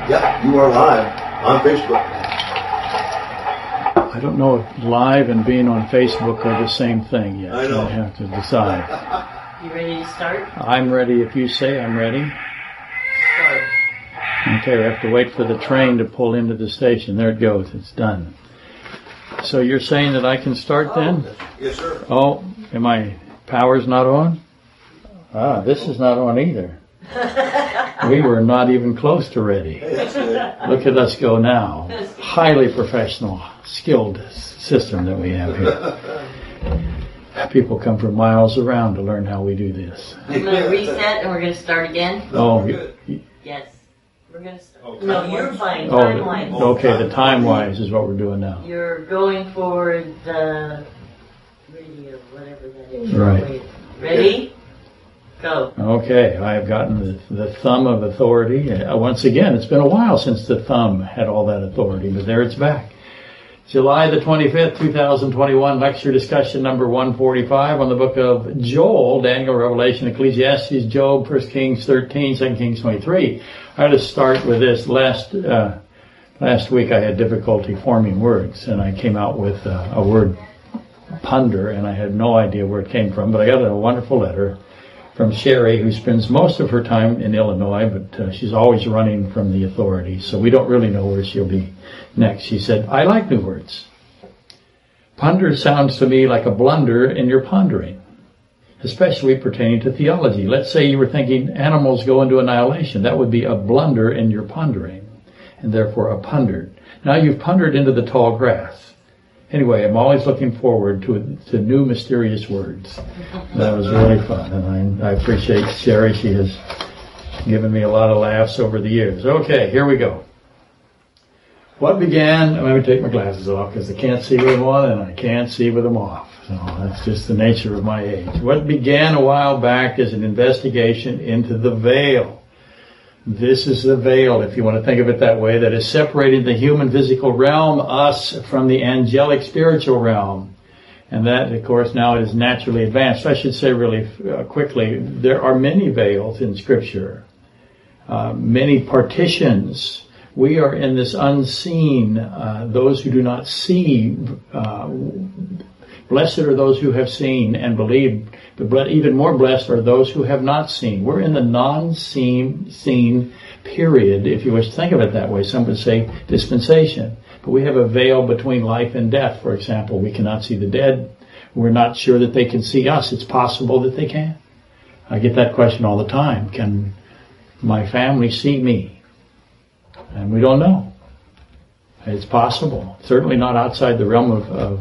Yep, you are live on Facebook. I don't know if live and being on Facebook are the same thing yet. I know. I have to decide. You ready to start? I'm ready if you say I'm ready. Start. Okay, we have to wait for the train to pull into the station. There it goes. It's done. So you're saying that I can start then? Yes, sir. Oh, am my power's not on? Ah, this is not on either. We were not even close to ready. Hey, that's good. Look at us go now. Highly professional, skilled system that we have here. People come from miles around to learn how we do this. I'm going to reset and we're going to start again. Oh, Yes. We're going to start. No, you're fine. oh, Time-wise. okay, the time-wise is what we're doing now. You're going for the radio, whatever that is. Right. Ready? Go. Okay, I have gotten the thumb of authority. Once again, it's been a while since the thumb had all that authority, but there it's back. July the 25th, 2021, lecture discussion number 145 on the book of Joel, Daniel, Revelation, Ecclesiastes, Job, 1 Kings 13, 2 Kings 23. I had to start with this. Last week I had difficulty forming words, and I came out with a word, ponder, and I had no idea where it came from, but I got a wonderful letter from Sherry, who spends most of her time in Illinois, but she's always running from the authorities, so we don't really know where she'll be next. She said, I like new words. Ponder sounds to me like a blunder in your pondering, especially pertaining to theology. Let's say you were thinking animals go into annihilation. That would be a blunder in your pondering, and therefore a pondered. Now you've pondered into the tall grass. Anyway, I'm always looking forward to new mysterious words. That was really fun, and I appreciate Sherry. She has given me a lot of laughs over the years. Okay, here we go. What began, let me take my glasses off because I can't see with them on and I can't see with them off. So that's just the nature of my age. What began a while back is an investigation into the veil. This is the veil, if you want to think of it that way, that is separating the human physical realm, us, from the angelic spiritual realm. And that, of course, now it is naturally advanced. I should say really quickly, there are many veils in Scripture, many partitions. We are in this unseen, those who do not see. Blessed are those who have seen and believed, but even more blessed are those who have not seen. We're in the non-seen period, if you wish to think of it that way. Some would say dispensation. But we have a veil between life and death, for example. We cannot see the dead. We're not sure that they can see us. It's possible that they can. I get that question all the time. Can my family see me? And we don't know. It's possible. Certainly not outside the realm of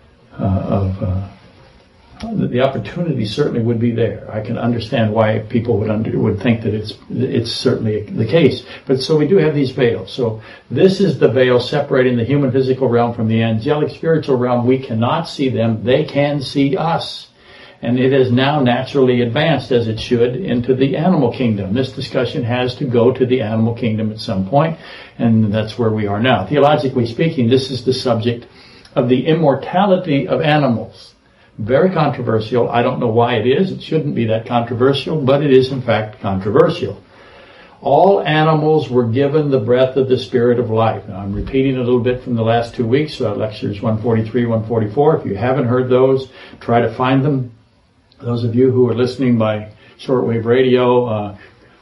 the opportunity certainly would be there. I can understand why people would think that it's certainly the case. But so we do have these veils. So this is the veil separating the human physical realm from the angelic spiritual realm. We cannot see them. They can see us. And it has now naturally advanced, as it should, into the animal kingdom. This discussion has to go to the animal kingdom at some point, and that's where we are now. Theologically speaking, this is the subject of the immortality of animals. Very controversial. I don't know why it is. It shouldn't be that controversial, but it is in fact controversial. All animals were given the breath of the Spirit of life. Now I'm repeating a little bit from the last 2 weeks, lectures 143, 144. If you haven't heard those, try to find them. Those of you who are listening by shortwave radio,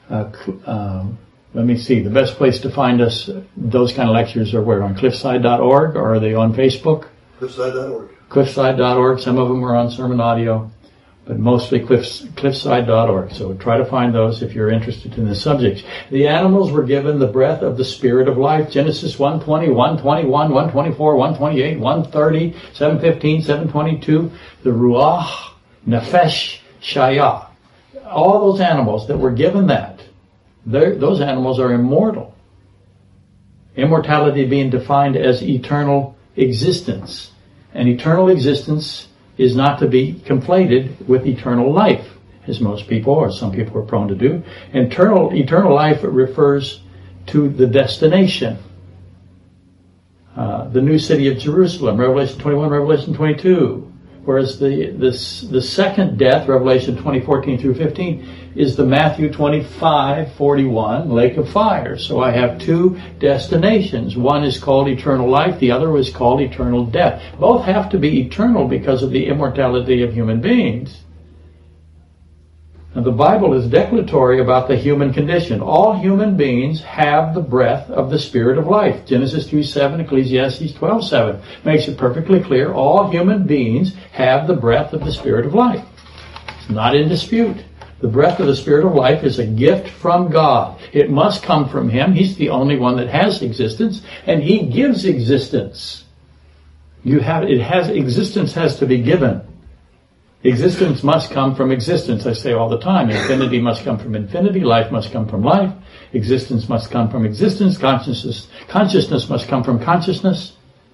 let me see, the best place to find us, those kind of lectures are where? On cliffside.org, or are they on Facebook? Cliffside.org. Cliffside.org. Some of them are on Sermon Audio, but mostly cliffside.org. So try to find those if you're interested in the subject. The animals were given the breath of the Spirit of life. Genesis 1:20, 1:21, 1:24, 1:28, 1:30, 7:15, 7:22. The Ruach, Nefesh, Shaya. All those animals that were given that, those animals are immortal. Immortality being defined as eternal existence. And eternal existence is not to be conflated with eternal life, as most people, or some people are prone to do. Eternal life refers to the destination. The new city of Jerusalem, Revelation 21, Revelation 22. Whereas the second death, Revelation 20:14 through 15, is the Matthew 25:41 lake of fire. So I have two destinations. One is called eternal life. The other is called eternal death. Both have to be eternal because of the immortality of human beings. Now, the Bible is declaratory about the human condition. All human beings have the breath of the Spirit of life. Genesis 2:7, Ecclesiastes 12:7 makes it perfectly clear. All human beings have the breath of the Spirit of life. It's not in dispute. The breath of the Spirit of life is a gift from God. It must come from Him. He's the only one that has existence, and He gives existence. Existence has to be given. Existence must come from existence. I say all the time, infinity must come from infinity, life must come from life, existence must come from existence, consciousness must come from consciousness.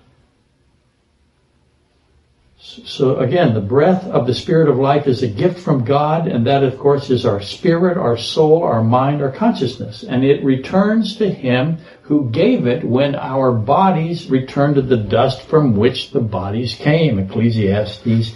So again, the breath of the Spirit of life is a gift from God, and that of course is our spirit, our soul, our mind, our consciousness. And it returns to Him who gave it when our bodies return to the dust from which the bodies came. Ecclesiastes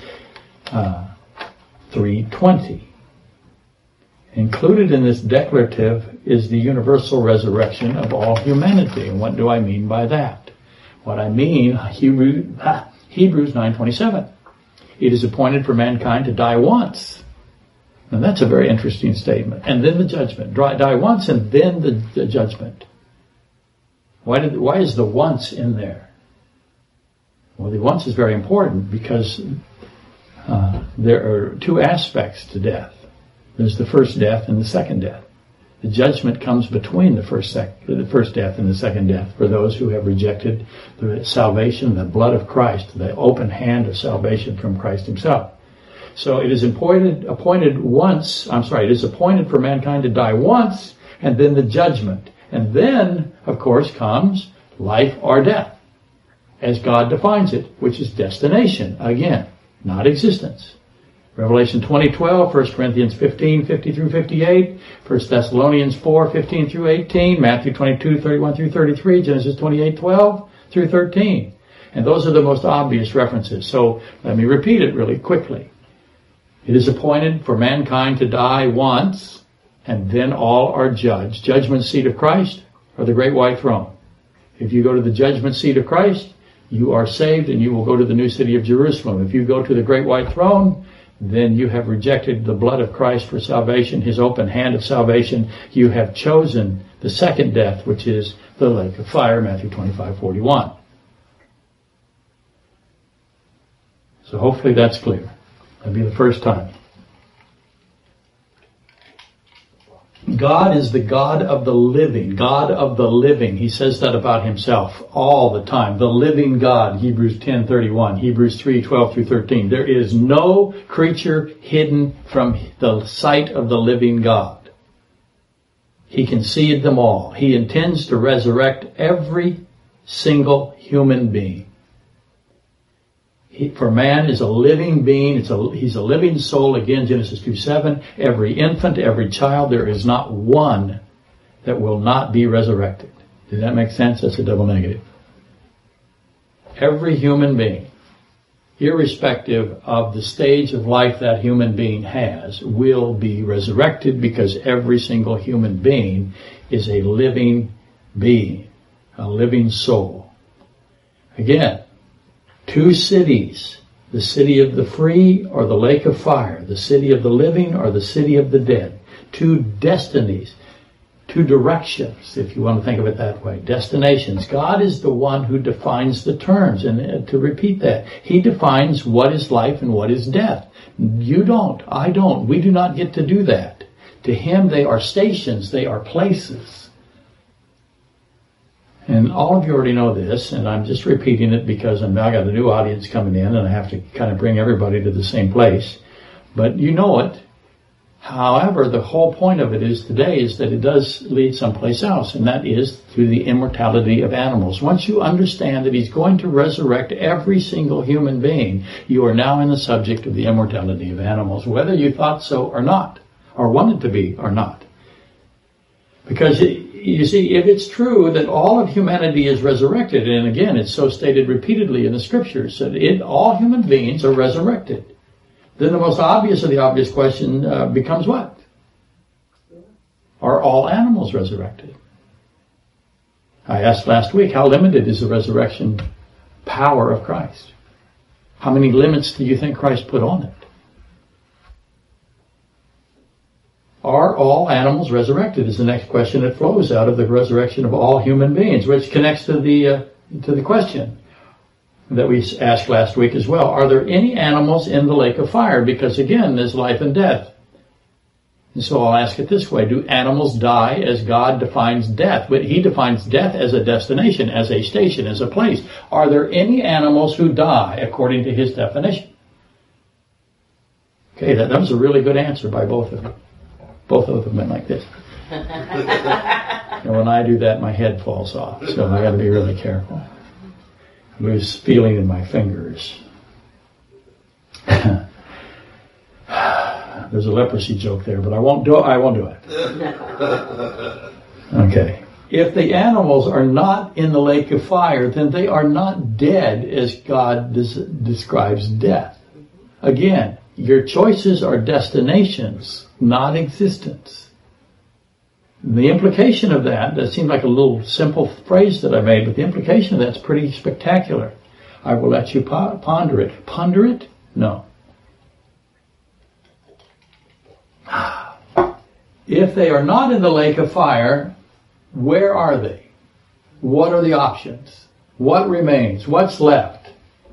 3:20. Included in this declarative is the universal resurrection of all humanity. And what do I mean by that? What I mean, Hebrews 9:27. It is appointed for mankind to die once. Now that's a very interesting statement. And then the judgment. Die once and then the judgment. Why is the once in there? Well, the once is very important because there are two aspects to death. There's the first death and the second death. The judgment comes between the first death and the second death for those who have rejected the salvation, the blood of Christ, the open hand of salvation from Christ Himself. So it is appointed for mankind to die once, and then the judgment. And then, of course, comes life or death, as God defines it, which is destination, again, not existence. Revelation 20:12, 1 Corinthians 15:50 through 58, 1 Thessalonians 4:15 through 18, Matthew 22:31 through 33, Genesis 28:12 through 13. And those are the most obvious references. So let me repeat it really quickly. It is appointed for mankind to die once, and then all are judged. Judgment seat of Christ or the great white throne. If you go to the judgment seat of Christ, you are saved and you will go to the new city of Jerusalem. If you go to the great white throne, then you have rejected the blood of Christ for salvation, His open hand of salvation. You have chosen the second death, which is the lake of fire, Matthew 25:41. So hopefully that's clear. That'll be the first time. God is the God of the living. God of the living. He says that about Himself all the time. The living God, Hebrews 10:31, Hebrews 3:12 through 13. There is no creature hidden from the sight of the living God. He can see them all. He intends to resurrect every single human being. For man is a living being. He's a living soul. Again, Genesis 2:7. Every infant, every child, there is not one that will not be resurrected. Did that make sense? That's a double negative. Every human being, irrespective of the stage of life that human being has, will be resurrected because every single human being is a living being, a living soul. Again, two cities, the city of the free or the lake of fire, the city of the living or the city of the dead. Two destinies, two directions, if you want to think of it that way, destinations. God is the one who defines the terms, and to repeat that, He defines what is life and what is death. You don't, I don't, we do not get to do that. To Him they are stations, they are places. And all of you already know this, and I'm just repeating it because I've now got a new audience coming in and I have to kind of bring everybody to the same place. But you know it. However, the whole point of it is today is that it does lead someplace else, and that is through the immortality of animals. Once you understand that He's going to resurrect every single human being, you are now in the subject of the immortality of animals, whether you thought so or not, or wanted to be or not. Because you see, if it's true that all of humanity is resurrected, and again, it's so stated repeatedly in the scriptures, that all human beings are resurrected, then the most obvious of the obvious question becomes what? Are all animals resurrected? I asked last week, how limited is the resurrection power of Christ? How many limits do you think Christ put on it? Are all animals resurrected is the next question that flows out of the resurrection of all human beings, which connects to the question that we asked last week as well. Are there any animals in the lake of fire? Because again, there's life and death. And so I'll ask it this way. Do animals die as God defines death? But He defines death as a destination, as a station, as a place. Are there any animals who die according to His definition? Okay, that was a really good answer by both of them. Both of them went like this. And when I do that, my head falls off. So I got to be really careful. I lose feeling in my fingers. There's a leprosy joke there, but I won't do it. Okay. If the animals are not in the lake of fire, then they are not dead as God describes death. Again, your choices are destinations, not existence. The implication of that seems like a little simple phrase that I made, but the implication of that's pretty spectacular. I will let you ponder it. Ponder it? No. If they are not in the lake of fire, where are they? What are the options? What remains? What's left?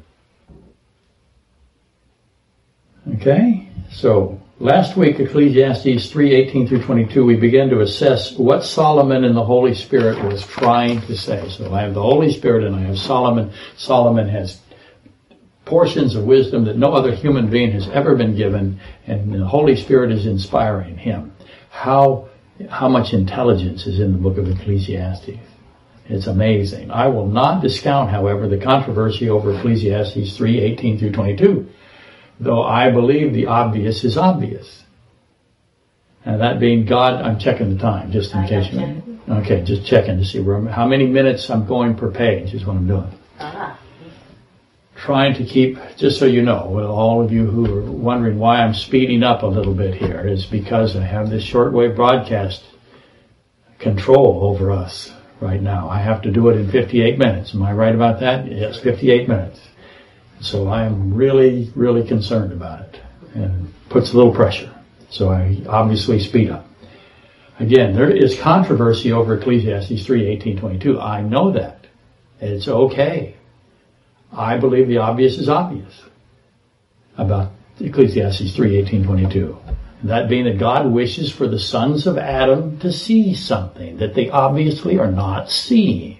Okay? So, last week, Ecclesiastes 3:18 through 22, we began to assess what Solomon and the Holy Spirit was trying to say. So I have the Holy Spirit and I have Solomon. Solomon has portions of wisdom that no other human being has ever been given, and the Holy Spirit is inspiring him. How much intelligence is in the book of Ecclesiastes? It's amazing. I will not discount, however, the controversy over Ecclesiastes 3:18 through 22, though I believe the obvious is obvious. And that being God, I'm checking the time, just in case you... Okay, just checking to see how many minutes I'm going per page is what I'm doing. Trying to keep, just so you know, well, all of you who are wondering why I'm speeding up a little bit here is because I have this shortwave broadcast control over us right now. I have to do it in 58 minutes. Am I right about that? Yes, 58 minutes. So I am really, really concerned about it, and puts a little pressure. So I obviously speed up. Again, there is controversy over Ecclesiastes 3:18-22. I know that. It's okay. I believe the obvious is obvious about Ecclesiastes 3:18-22. That being that God wishes for the sons of Adam to see something that they obviously are not seeing.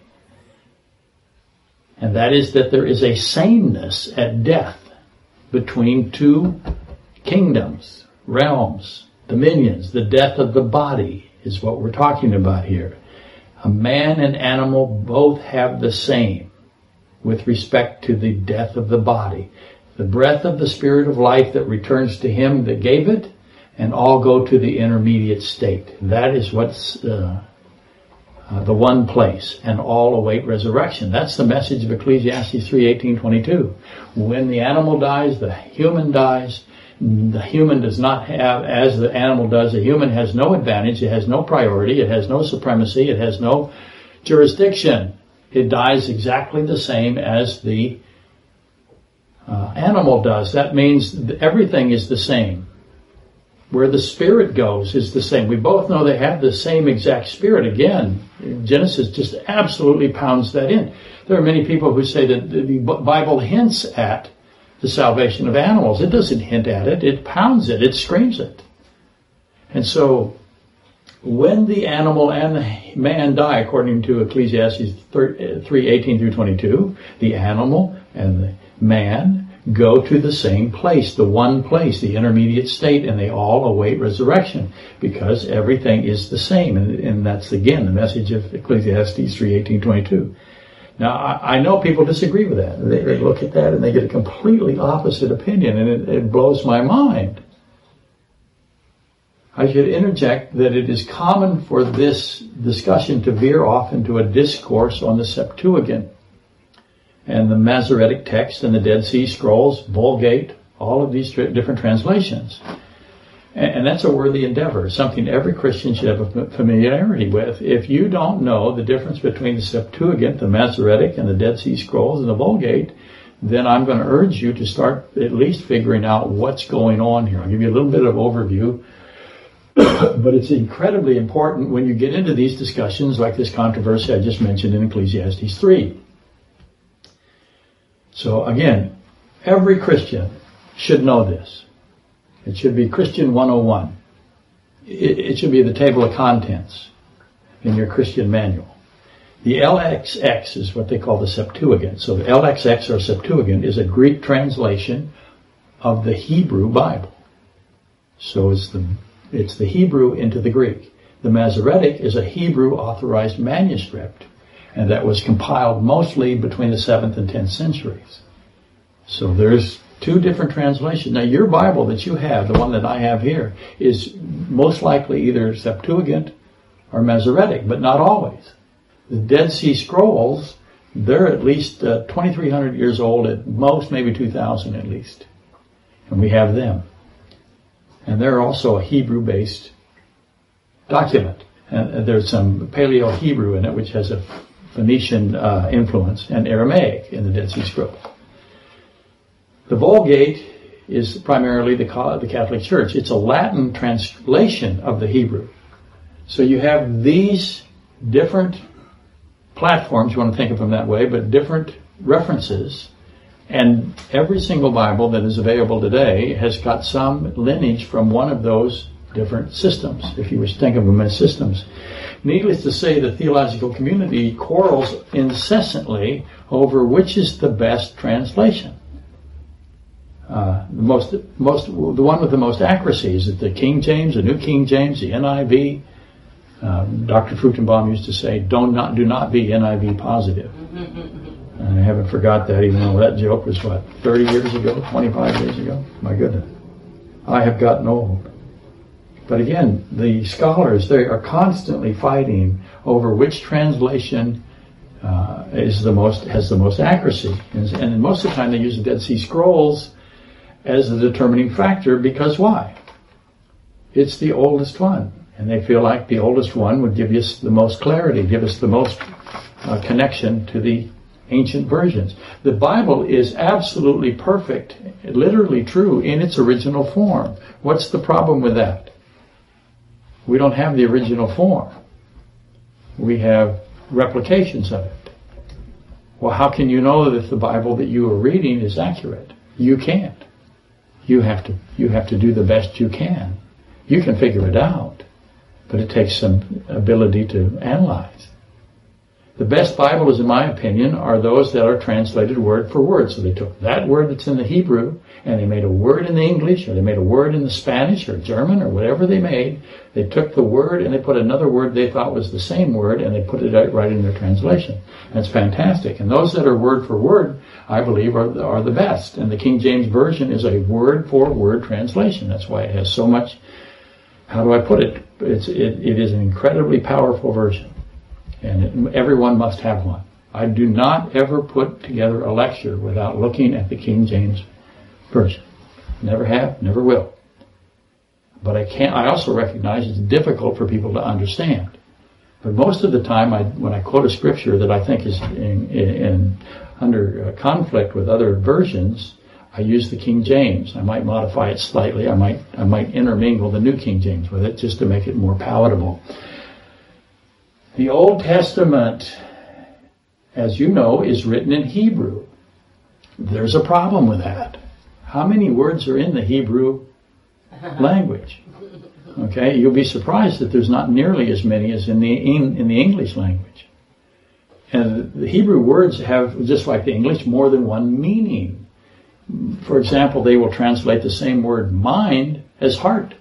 And that is that there is a sameness at death between two kingdoms, realms, dominions. The death of the body is what we're talking about here. A man and animal both have the same with respect to the death of the body. The breath of the spirit of life that returns to him that gave it, and all go to the intermediate state. That is what's the one place, and all await resurrection. That's the message of Ecclesiastes 3:18-22. When the animal dies, the human dies. The human does not have, as the animal does, the human has no advantage, it has no priority, it has no supremacy, it has no jurisdiction. It dies exactly the same as the animal does. That means everything is the same. Where the spirit goes is the same. We both know they have the same exact spirit. Again, Genesis just absolutely pounds that in. There are many people who say that the Bible hints at the salvation of animals. It doesn't hint at it. It pounds it. It screams it. And so, when the animal and the man die, according to Ecclesiastes 3:18-22, the animal and the man go to the same place, the one place, the intermediate state, and they all await resurrection because everything is the same. And that's, again, the message of Ecclesiastes 3:18-22. Now, I know people disagree with that. They look at that and they get a completely opposite opinion, and it blows my mind. I should interject that it is common for this discussion to veer off into a discourse on the Septuagint and the Masoretic text and the Dead Sea Scrolls, Vulgate, all of these different translations. And that's a worthy endeavor, something every Christian should have a familiarity with. If you don't know the difference between the Septuagint, the Masoretic, and the Dead Sea Scrolls and the Vulgate, then I'm going to urge you to start at least figuring out what's going on here. I'll give you a little bit of overview, but it's incredibly important when you get into these discussions like this controversy I just mentioned in Ecclesiastes 3. So again, every Christian should know this. It should be Christian 101. It should be the table of contents in your Christian manual. The LXX is what they call the Septuagint. So the LXX or Septuagint is a Greek translation of the Hebrew Bible. So it's the Hebrew into the Greek. The Masoretic is a Hebrew authorized manuscript, and that was compiled mostly between the 7th and 10th centuries. So there's two different translations. Now your Bible that you have, the one that I have here, is most likely either Septuagint or Masoretic, but not always. The Dead Sea Scrolls, they're at least 2,300 years old, at most maybe 2,000 at least. And we have them. And they're also a Hebrew-based document. And there's some Paleo-Hebrew in it, which has a Phoenician influence, and Aramaic in the Dead Sea Scrolls. The Vulgate is primarily the Catholic Church. It's a Latin translation of the Hebrew. So you have these different platforms, you want to think of them that way, but different references. And every single Bible that is available today has got some lineage from one of those different systems, if you wish to think of them as systems. Needless to say, the theological community quarrels incessantly over which is the best translation. The one with the most accuracy is it the King James, the New King James, the NIV. Dr. Fruchtenbaum used to say, do not be NIV positive. And I haven't forgot that, even though that joke was 30 years ago, 25 years ago. My goodness, I have gotten old. But again, the scholars, they are constantly fighting over which translation has the most accuracy. And most of the time they use the Dead Sea Scrolls as the determining factor, because why? It's the oldest one. And they feel like the oldest one would give us the most clarity, give us the most connection to the ancient versions. The Bible is absolutely perfect, literally true in its original form. What's the problem with that? We don't have the original form. We have replications of it. Well, how can you know that the Bible that you are reading is accurate? You can't. You have to do the best you can. You can figure it out, but it takes some ability to analyze. The best Bibles, in my opinion, are those that are translated word for word. So they took that word that's in the Hebrew, and they made a word in the English, or they made a word in the Spanish, or German, or whatever they made. They took the word, and they put another word they thought was the same word, and they put it out right in their translation. That's fantastic. And those that are word for word, I believe, are the best. And the King James Version is a word for word translation. That's why it has so much, how do I put it? It is an incredibly powerful version. And everyone must have one. I do not ever put together a lecture without looking at the King James Version. Never have, never will. But I also recognize it's difficult for people to understand. But most of the time, when I quote a scripture that I think is under conflict with other versions, I use the King James. I might modify it slightly. I might intermingle the New King James with it just to make it more palatable. The Old Testament, as you know, is written in Hebrew. There's a problem with that. How many words are in the Hebrew language? Okay, you'll be surprised that there's not nearly as many as in the English language. And the Hebrew words have, just like the English, more than one meaning. For example, they will translate the same word mind as heart,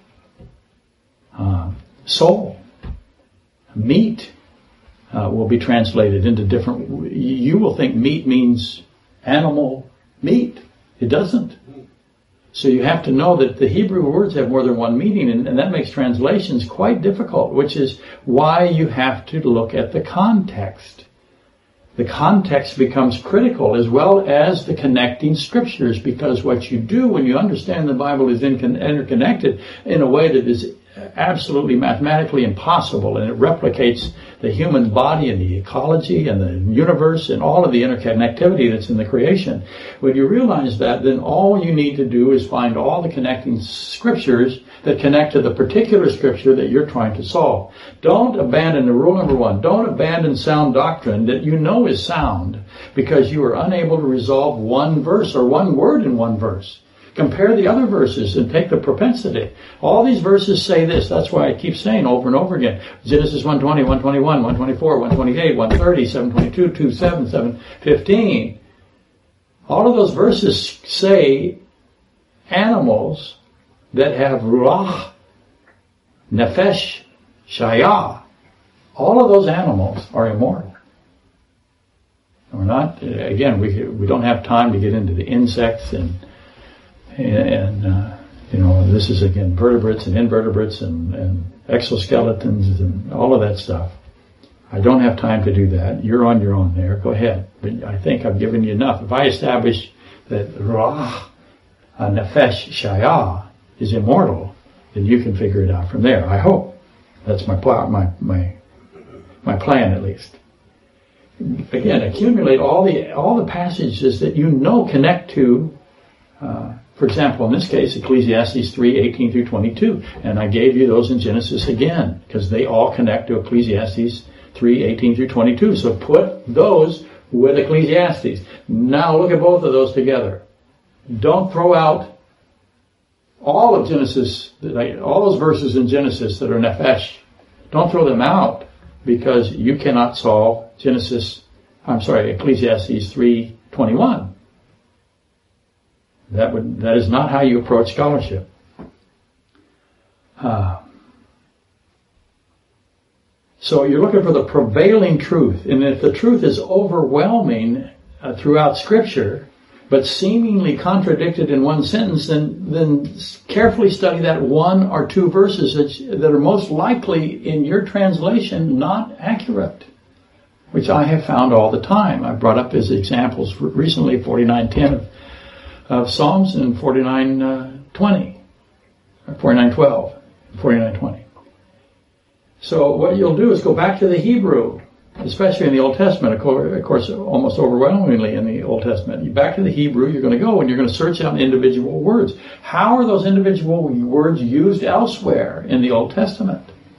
soul, meat. Will be translated into different. You will think meat means animal meat. It doesn't. So you have to know that the Hebrew words have more than one meaning, and that makes translations quite difficult, which is why you have to look at the context. The context becomes critical as well as the connecting scriptures, because what you do when you understand the Bible is interconnected in a way that is absolutely mathematically impossible, and it replicates the human body and the ecology and the universe and all of the interconnectivity that's in the creation. When you realize that, then all you need to do is find all the connecting scriptures that connect to the particular scripture that you're trying to solve. Don't abandon the rule number one. Don't abandon sound doctrine that you know is sound because you are unable to resolve one verse or one word in one verse. Compare the other verses and take the propensity. All these verses say this. That's why I keep saying over and over again. Genesis 1:20, 1:21, 1:24, 1:28, 1:30, 7:22, 2:7, 7:15. All of those verses say animals that have ruach, nefesh, shayah. All of those animals are immortal. We're not, again, we don't have time to get into the insects and this is again vertebrates and invertebrates and exoskeletons and all of that stuff. I don't have time to do that. You're on your own there. Go ahead. But I think I've given you enough. If I establish that ruach, nefesh, shayah is immortal, then you can figure it out from there. I hope. That's my plan at least. Again, accumulate all the passages that you know connect to. For example, in this case, Ecclesiastes 3:18 through 22, and I gave you those in Genesis again because they all connect to Ecclesiastes 3:18 through 22. So put those with Ecclesiastes. Now look at both of those together. Don't throw out all of Genesis, all those verses in Genesis that are nefesh. Don't throw them out because you cannot solve Ecclesiastes 3:21. That is not how you approach scholarship. So you're looking for the prevailing truth, and if the truth is overwhelming throughout Scripture, but seemingly contradicted in one sentence, then carefully study that one or two verses that are most likely in your translation not accurate, which I have found all the time. I brought up as examples recently 49:10 of Psalms and 49:20, 49:12, 49:20. So what you'll do is go back to the Hebrew, especially in the Old Testament, of course, almost overwhelmingly in the Old Testament. Back to the Hebrew, you're going to go and you're going to search out individual words. How are those individual words used elsewhere in the Old Testament?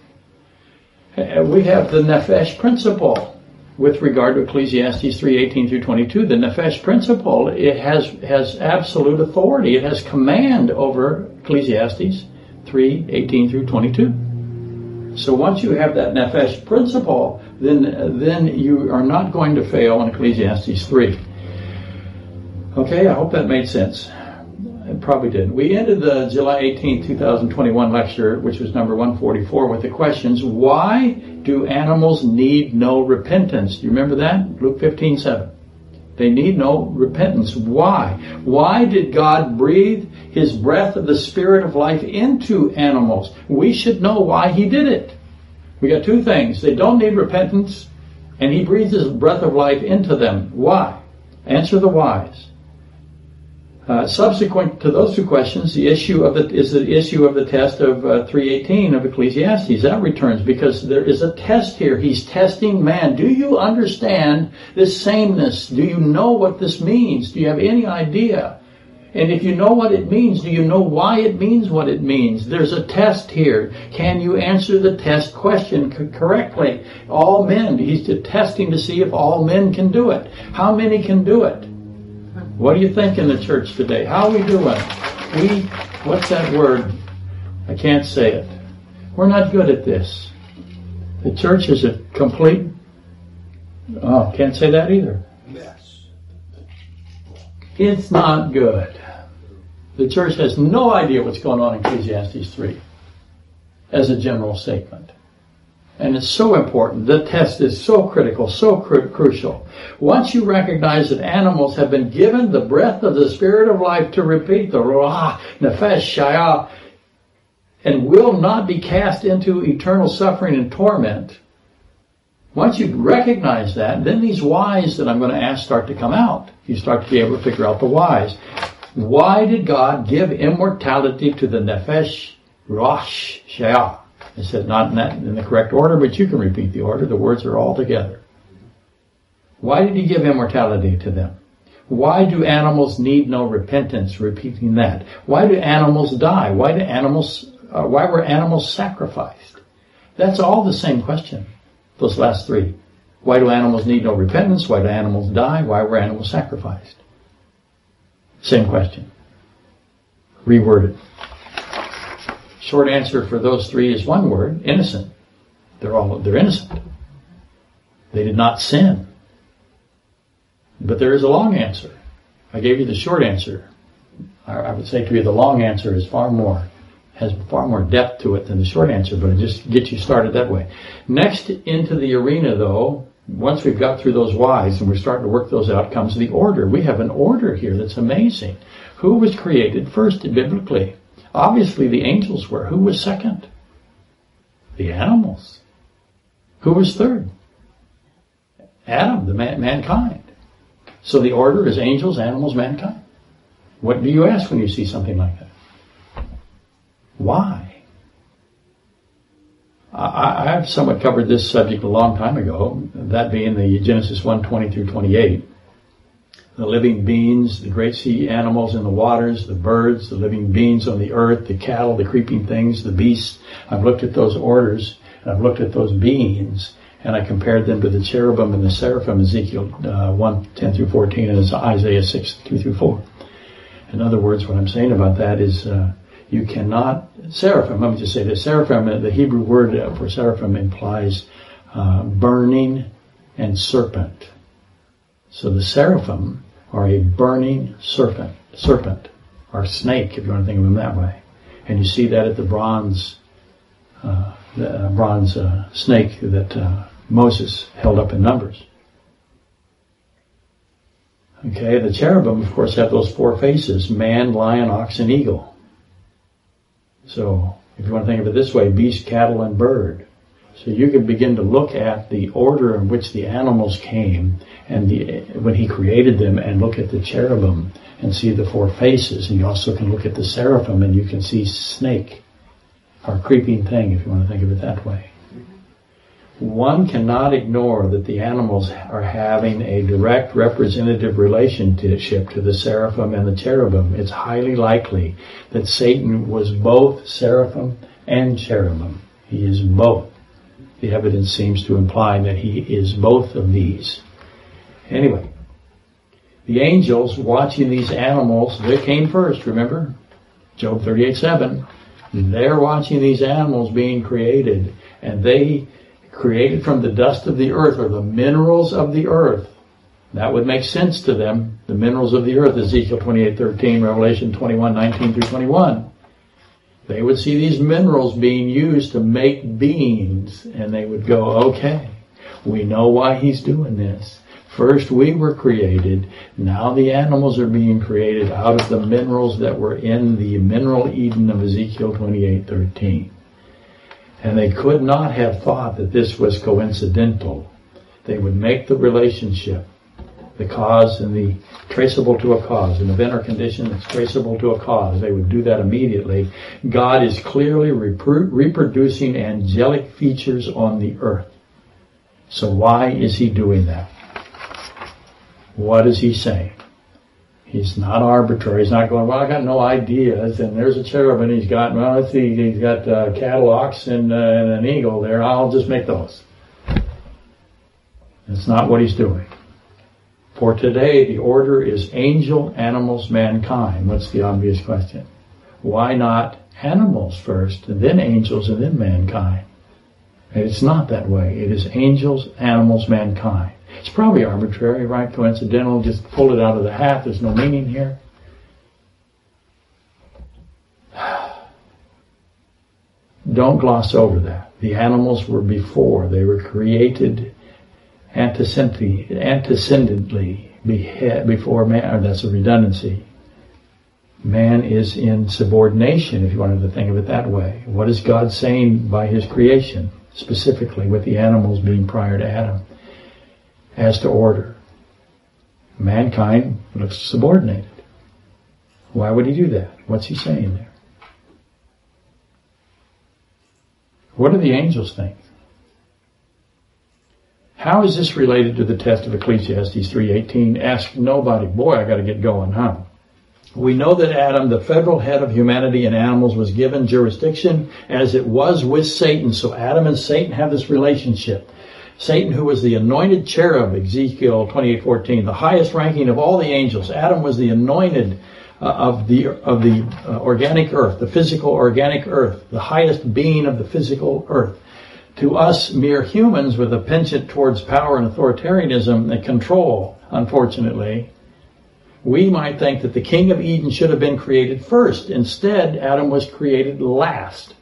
We have the Nefesh principle with regard to Ecclesiastes 3:18 through 22. The Nefesh principle, it has absolute authority. It has command over Ecclesiastes 3:18 through 22. So once you have that Nefesh principle, then you are not going to fail in Ecclesiastes 3. Okay, I hope that made sense. It probably did. We ended the July 18, 2021 lecture, which was number 144, with the questions, why do animals need no repentance? Do you remember that? Luke 15:7. They need no repentance. Why? Why did God breathe His breath of the Spirit of life into animals? We should know why He did it. We got two things. They don't need repentance, and He breathes His breath of life into them. Why? Answer the whys. Subsequent to those two questions, the issue of the test of 3:18 of Ecclesiastes. That returns because there is a test here. He's testing man. Do you understand this sameness? Do you know what this means? Do you have any idea? And if you know what it means, do you know why it means what it means? There's a test here. Can you answer the test question correctly? All men. He's testing to see if all men can do it. How many can do it? What do you think in the church today? How are we doing? What's that word? I can't say it. We're not good at this. The church is a complete... Oh, can't say that either. Yes. It's not good. The church has no idea what's going on in Ecclesiastes 3 as a general statement. And it's so important. The test is so critical, so crucial. Once you recognize that animals have been given the breath of the Spirit of life to repeat the Ruach, Nefesh, Shaya, and will not be cast into eternal suffering and torment. Once you recognize that, then these whys that I'm going to ask start to come out. You start to be able to figure out the whys. Why did God give immortality to the Nefesh, Ruach, Shaya? I said not in the correct order, but you can repeat the order. The words are all together. Why did he give immortality to them? Why do animals need no repentance? Repeating that. Why do animals die? Why were animals sacrificed? That's all the same question. Those last three. Why do animals need no repentance? Why do animals die? Why were animals sacrificed? Same question. Reworded. Short answer for those three is one word: innocent. They're innocent. They did not sin. But there is a long answer. I gave you the short answer. I would say to you the long answer has far more depth to it than the short answer, but it just gets you started that way. Next into the arena, though, once we've got through those whys and we're starting to work those out, comes the order. We have an order here that's amazing. Who was created first biblically? Obviously the angels were. Who was second? The animals. Who was third? Adam, mankind. So the order is angels, animals, mankind. What do you ask when you see something like that? Why? I've somewhat covered this subject a long time ago, that being the Genesis 1:20 through 28. The living beings, the great sea animals in the waters, the birds, the living beings on the earth, the cattle, the creeping things, the beasts. I've looked at those orders, and I've looked at those beings, and I compared them to the cherubim and the seraphim, Ezekiel 1:10 through 14, and Isaiah 6:2 through 4. In other words, what I'm saying about that is you cannot... Seraphim, let me just say this. Seraphim, the Hebrew word for seraphim implies burning and serpent. So the seraphim are a burning serpent, or snake, if you want to think of them that way. And you see that at the bronze snake that Moses held up in Numbers. Okay, the cherubim, of course, have those four faces: man, lion, ox, and eagle. So, if you want to think of it this way, beast, cattle, and bird. So you can begin to look at the order in which the animals came, and when he created them, and look at the cherubim and see the four faces. And you also can look at the seraphim and you can see snake, or creeping thing, if you want to think of it that way. One cannot ignore that the animals are having a direct representative relationship to the seraphim and the cherubim. It's highly likely that Satan was both seraphim and cherubim. He is both. The evidence seems to imply that he is both of these. Anyway, the angels watching these animals, they came first, remember? Job 38:7. They're watching these animals being created, and they created from the dust of the earth, or the minerals of the earth. That would make sense to them. The minerals of the earth, Ezekiel 28:13, Revelation 21:19 through 21. They would see these minerals being used to make beings, and they would go, okay, we know why he's doing this. First we were created, now the animals are being created out of the minerals that were in the mineral Eden of Ezekiel 28:13. And they could not have thought that this was coincidental. They would make the relationship, the cause and the traceable to a cause, an event or condition that's traceable to a cause. They would do that immediately. God is clearly reproducing angelic features on the earth. So why is he doing that? What is he saying? He's not arbitrary. He's not going, well, I got no ideas, and there's a cherub, and he's got, well, let's see, he's got cattle, ox, and an eagle there. I'll just make those. That's not what he's doing. For today, the order is angel, animals, mankind. What's the obvious question? Why not animals first, and then angels, and then mankind? And it's not that way. It is angels, animals, mankind. It's probably arbitrary, right? Coincidental, just pull it out of the hat. There's no meaning here. Don't gloss over that. The animals were before. They were created antecedently before man. Or that's a redundancy. Man is in subordination, if you wanted to think of it that way. What is God saying by His creation, specifically with the animals being prior to Adam, as to order? Mankind looks subordinated. Why would He do that? What's He saying there? What do the angels think? How is this related to the test of Ecclesiastes 3:18? Ask nobody. Boy, I got to get going, huh? We know that Adam, the federal head of humanity and animals, was given jurisdiction as it was with Satan. So Adam and Satan have this relationship. Satan, who was the anointed cherub, Ezekiel 28:14, the highest ranking of all the angels. Adam was the anointed of the organic earth, the physical organic earth, the highest being of the physical earth. To us mere humans with a penchant towards power and authoritarianism and control, unfortunately, we might think that the King of Eden should have been created first. Instead, Adam was created last,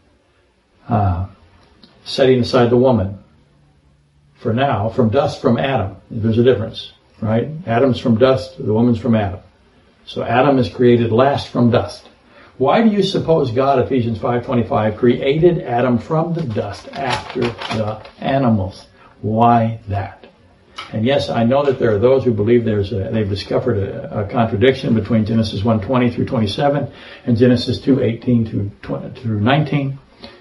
setting aside the woman. For now, from dust from Adam. There's a difference, right? Adam's from dust, the woman's from Adam. So Adam is created last from dust. Why do you suppose God, Ephesians 5:25, created Adam from the dust after the animals? Why that? And yes, I know that there are those who believe they've discovered a contradiction between Genesis 1:20 through 27 and Genesis 2:18 through 19.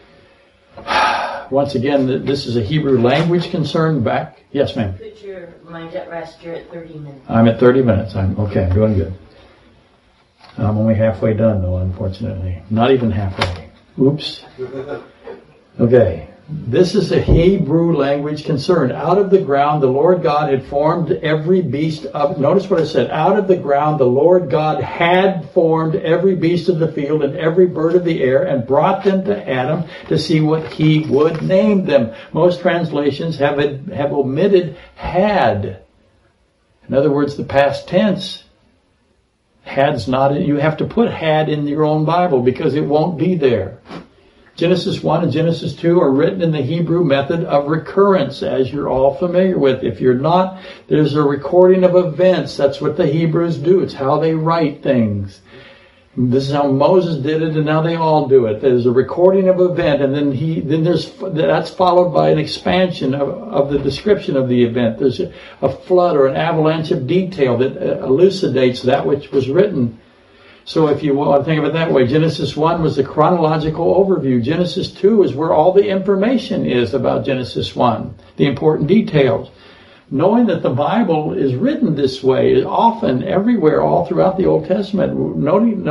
Once again, this is a Hebrew language concern back. Yes, ma'am. Put your mind at rest. You're at 30 minutes. I'm at 30 minutes. I'm doing good. I'm only halfway done, though, unfortunately. Not even halfway. Oops. Okay. This is a Hebrew language concern. Out of the ground, the Lord God had formed every beast of... Notice what I said. Out of the ground, the Lord God had formed every beast of the field and every bird of the air and brought them to Adam to see what he would name them. Most translations have omitted had. In other words, the past tense. Had's not... You have to put had in your own Bible because it won't be there. Genesis 1 and Genesis 2 are written in the Hebrew method of recurrence, as you're all familiar with. If you're not, there's a recording of events. That's what the Hebrews do. It's how they write things. This is how Moses did it, and now they all do it. There's a recording of event, and then that's followed by an expansion of the description of the event. There's a flood or an avalanche of detail that elucidates that which was written. So if you want to think of it that way, Genesis 1 was the chronological overview. Genesis 2 is where all the information is about Genesis 1, the important details. Knowing that the Bible is written this way, often, everywhere, all throughout the Old Testament, knowing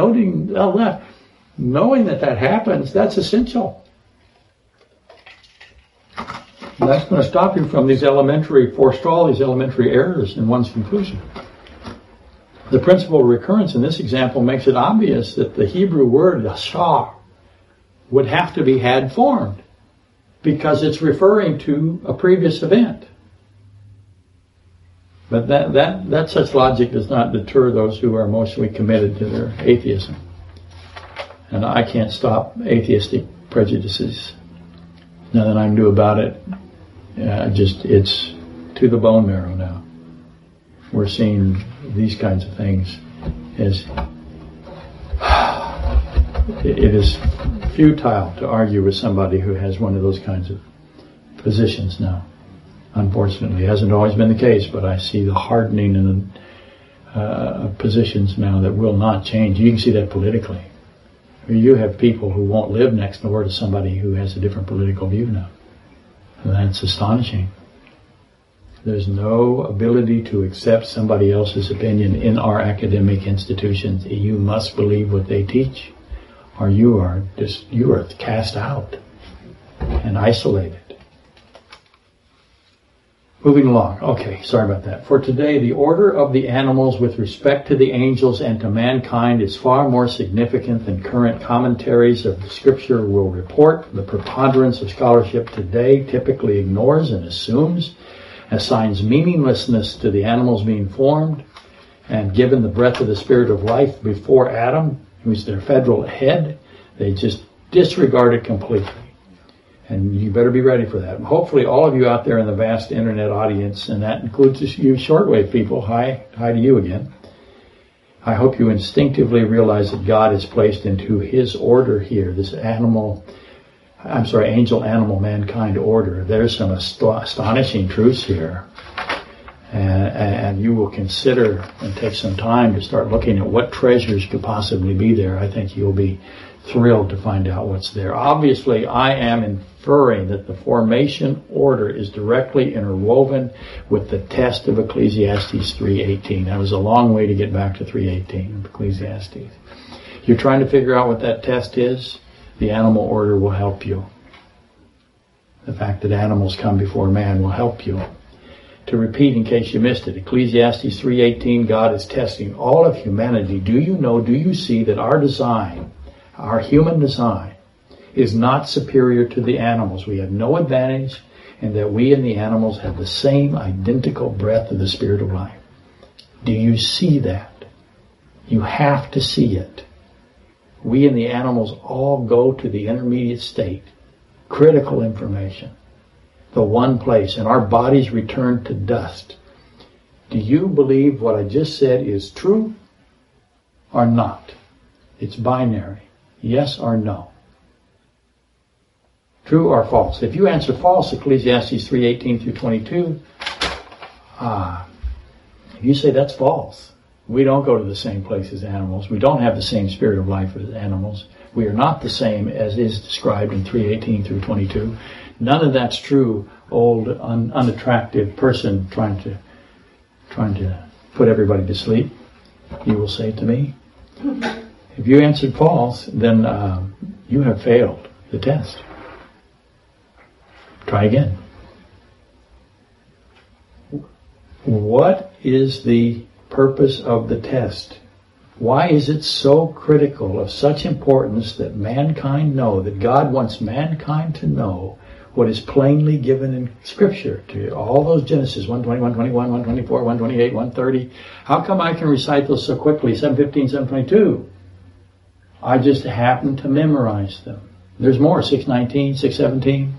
that happens, that's essential. And that's going to stop you from forestall these elementary errors in one's conclusion. The principle of recurrence in this example makes it obvious that the Hebrew word yashar would have to be had formed because it's referring to a previous event. But that such logic does not deter those who are emotionally committed to their atheism. And I can't stop atheistic prejudices. Nothing I can do about it. It's to the bone marrow now. We're seeing these kinds of things as it is futile to argue with somebody who has one of those kinds of positions now. Unfortunately, it hasn't always been the case, but I see the hardening in positions now that will not change. You can see that politically. You have people who won't live next door to somebody who has a different political view now. And that's astonishing. There's no ability to accept somebody else's opinion in our academic institutions. You must believe what they teach, or you are cast out and isolated. Moving along. Okay, sorry about that. For today, the order of the animals with respect to the angels and to mankind is far more significant than current commentaries of the Scripture will report. The preponderance of scholarship today typically ignores and assigns meaninglessness to the animals being formed, and given the breath of the Spirit of life before Adam, who's their federal head, they just disregard it completely. And you better be ready for that. Hopefully all of you out there in the vast internet audience, and that includes you shortwave people, hi to you again. I hope you instinctively realize that God has placed into His order here, this angel, animal, mankind order. There's some astonishing truths here. And you will consider and take some time to start looking at what treasures could possibly be there. I think you'll be thrilled to find out what's there. Obviously, I am inferring that the formation order is directly interwoven with the test of Ecclesiastes 3:18. That was a long way to get back to 3:18 of Ecclesiastes. You're trying to figure out what that test is, the animal order will help you. The fact that animals come before man will help you. To repeat in case you missed it, Ecclesiastes 3:18, God is testing all of humanity. Do you see that our design, our human design, is not superior to the animals? We have no advantage, and that we and the animals have the same identical breath of the Spirit of life. Do you see that? You have to see it. We and the animals all go to the intermediate state. Critical information. The one place, and our bodies return to dust. Do you believe what I just said is true or not? It's binary. Yes or no. True or false? If you answer false, Ecclesiastes 3:18 through 22, if you say that's false, we don't go to the same place as animals. We don't have the same spirit of life as animals. We are not the same as is described in 3:18 through 22. None of that's true, old, unattractive person trying to put everybody to sleep. You will say to me, if you answered false, then you have failed the test. Try again. What is the purpose of the test? Why is it so critical, of such importance, that mankind know, that God wants mankind to know what is plainly given in Scripture? To all those Genesis 1:20, 1:21, 1:24, 1:28, 1:30. How come I can recite those so quickly? 7:15, 7:22. I just happen to memorize them. There's more. 6:19, 6:17.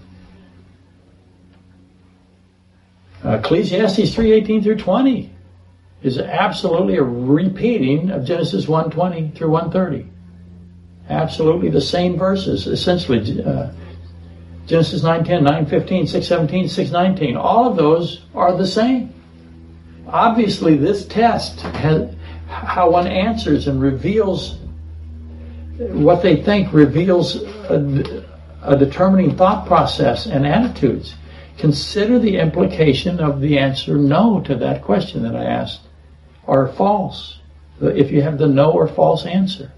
Ecclesiastes 3:18 through 20 is absolutely a repeating of Genesis 1:20 through 1:30. Absolutely the same verses, essentially. Genesis 9:10, 9:15, 6:17, 6:19. All of those are the same. Obviously, this test has how one answers and reveals what they think, reveals a determining thought process and attitudes. Consider the implication of the answer no to that question that I asked, or false, if you have the no or false answer.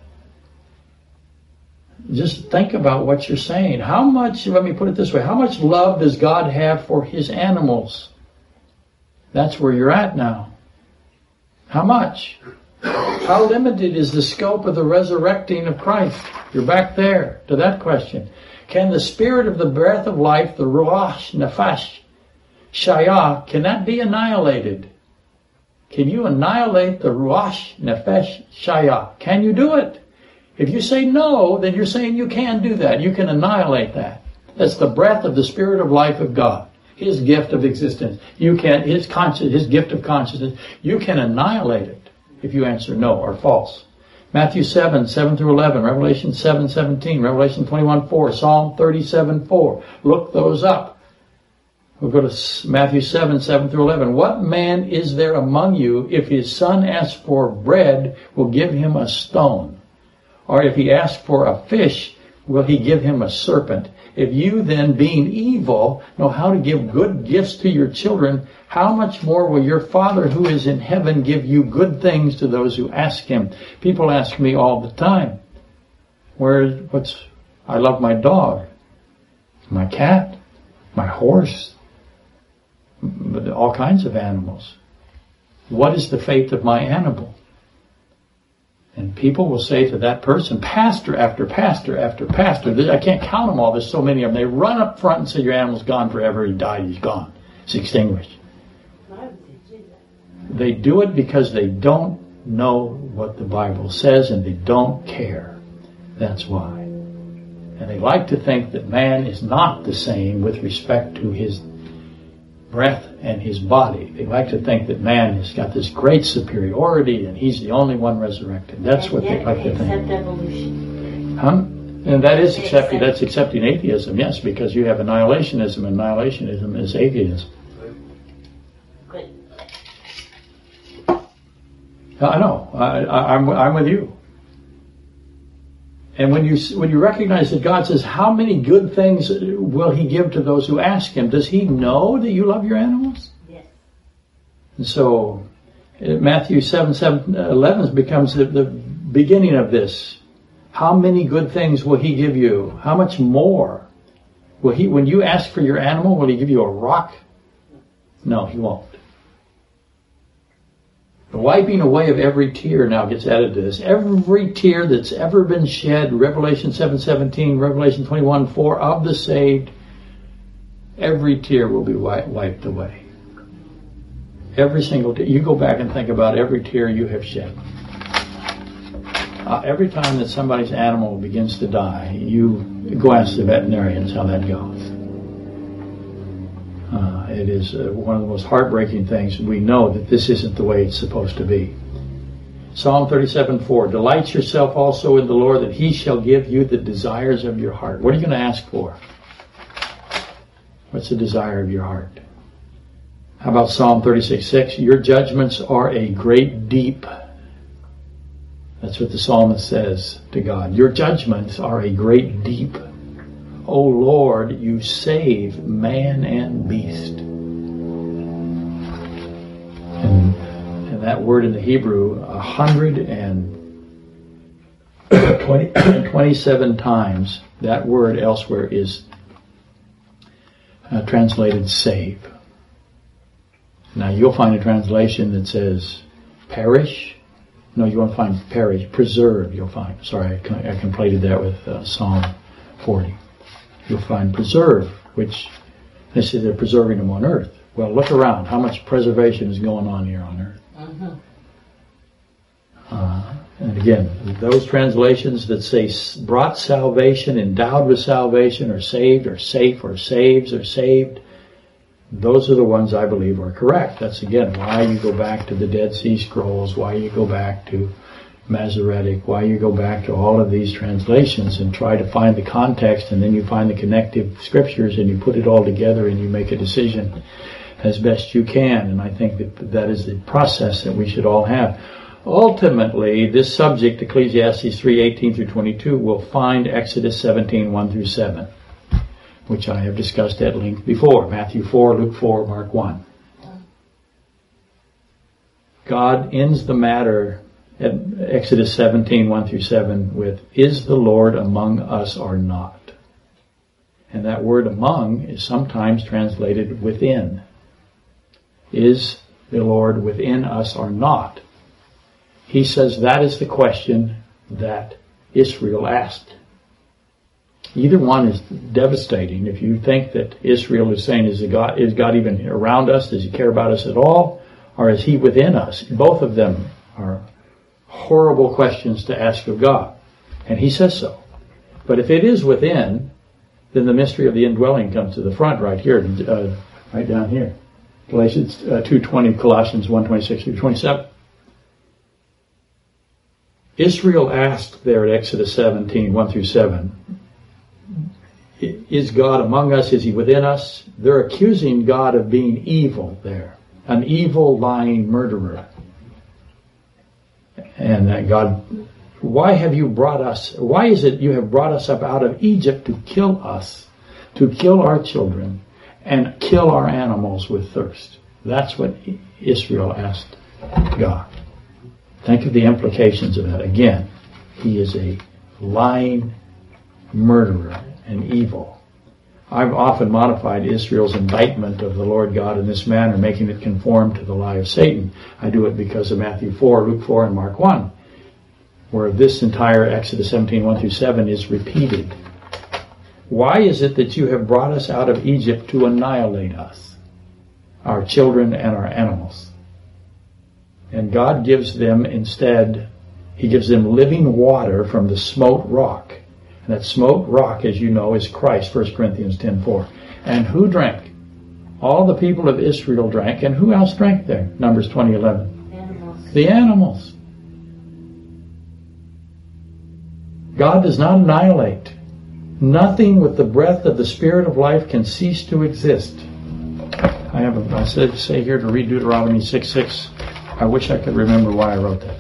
Just think about what you're saying. How much, let me put it this way, how much love does God have for His animals? That's where you're at now. How much? How limited is the scope of the resurrecting of Christ? You're back there to that question. Can the spirit of the breath of life, the Ruach Nefesh Shaya, can that be annihilated? Can you annihilate the Ruach Nefesh Shaya? Can you do it? If you say no, then you're saying you can do that. You can annihilate that. That's the breath of the Spirit of life of God. His gift of existence. You can, His gift of consciousness. You can annihilate it if you answer no or false. Matthew 7, 7 through 11, Revelation 7, 17, Revelation 21, 4, Psalm 37, 4. Look those up. We'll go to Matthew 7, 7 through 11. What man is there among you, if his son asks for bread, will give him a stone? Or if he asks for a fish, will he give him a serpent? If you then, being evil, know how to give good gifts to your children, how much more will your Father who is in heaven give you good things to those who ask Him? People ask me all the time, I love my dog, my cat, my horse, all kinds of animals. What is the faith of my animal? And people will say to that person, pastor after pastor after pastor, I can't count them all, there's so many of them. They run up front and say, your animal's gone forever, he died, he's gone. It's extinguished. They do it because they don't know what the Bible says and they don't care. That's why. And they like to think that man is not the same with respect to his breath and his body. They like to think that man has got this great superiority and he's the only one resurrected. That's what they like to think. Accept evolution. And that is that's accepting atheism, yes, because you have annihilationism, and annihilationism is atheism. Good. I know. I'm with you. And when you recognize that God says, how many good things will He give to those who ask Him? Does He know that you love your animals? Yes. And so Matthew 7:11 becomes the beginning of this. How many good things will He give you? How much more will He? When you ask for your animal, will He give you a rock? No, He won't. The wiping away of every tear now gets added to this. Every tear that's ever been shed, Revelation 7:17, Revelation 21:4, of the saved, every tear will be wiped away. Every single tear. You go back and think about every tear you have shed. Every time that somebody's animal begins to die, you go ask the veterinarians how that goes. It is one of the most heartbreaking things. We know that this isn't the way it's supposed to be. Psalm 37:4, delight yourself also in the Lord, that He shall give you the desires of your heart. What are you going to ask for? What's the desire of your heart? How about Psalm 36:6, your judgments are a great deep. That's what the psalmist says to God. Your judgments are a great deep. O Lord, you save man and beast. And that word in the Hebrew, 127 times, that word elsewhere is translated save. Now you'll find a translation that says perish. No, you won't find perish. Preserve, you'll find. Sorry, I conflated that with Psalm 40. You'll find preserve, which they say they're preserving them on earth. Well, look around. How much preservation is going on here on earth? Mm-hmm. And again, those translations that say brought salvation, endowed with salvation, or saved, or safe, or saves, or saved, those are the ones I believe are correct. That's again why you go back to the Dead Sea Scrolls, why you go back to Masoretic, why you go back to all of these translations and try to find the context, and then you find the connective scriptures and you put it all together and you make a decision as best you can. And I think that is the process that we should all have. Ultimately, this subject, Ecclesiastes 3:18 through 22, will find Exodus 17:1 through 7, which I have discussed at length before. Matthew 4, Luke 4, Mark 1. God ends the matter at Exodus 17:1 through 7 with, is the Lord among us or not? And that word among is sometimes translated within. Is the Lord within us or not? He says that is the question that Israel asked. Either one is devastating. If you think that Israel is saying, is God even around us? Does He care about us at all? Or is He within us? Both of them are horrible questions to ask of God. And He says so. But if it is within, then the mystery of the indwelling comes to the front right here, right down here. Galatians 2:20, Colossians 1:26 through 27. Israel asked there at Exodus 17:1 through 7, is God among us? Is He within us? They're accusing God of being evil there. An evil, lying murderer. And God, why is it you have brought us up out of Egypt to kill us, to kill our children, and kill our animals with thirst? That's what Israel asked God. Think of the implications of that. Again, He is a lying murderer and evil. I've often modified Israel's indictment of the Lord God in this manner, making it conform to the lie of Satan. I do it because of Matthew 4, Luke 4, and Mark 1, where this entire Exodus 17:1 through 7 is repeated. Why is it that you have brought us out of Egypt to annihilate us, our children and our animals? And God gives them instead, He gives them living water from the smote rock, And that smoke rock, as you know, is Christ, 1 Corinthians 10:4. And who drank? All the people of Israel drank. And who else drank there? Numbers 20:11. Animals. The animals. God does not annihilate. Nothing with the breath of the Spirit of life can cease to exist. I say here to read Deuteronomy 6:6. I wish I could remember why I wrote that.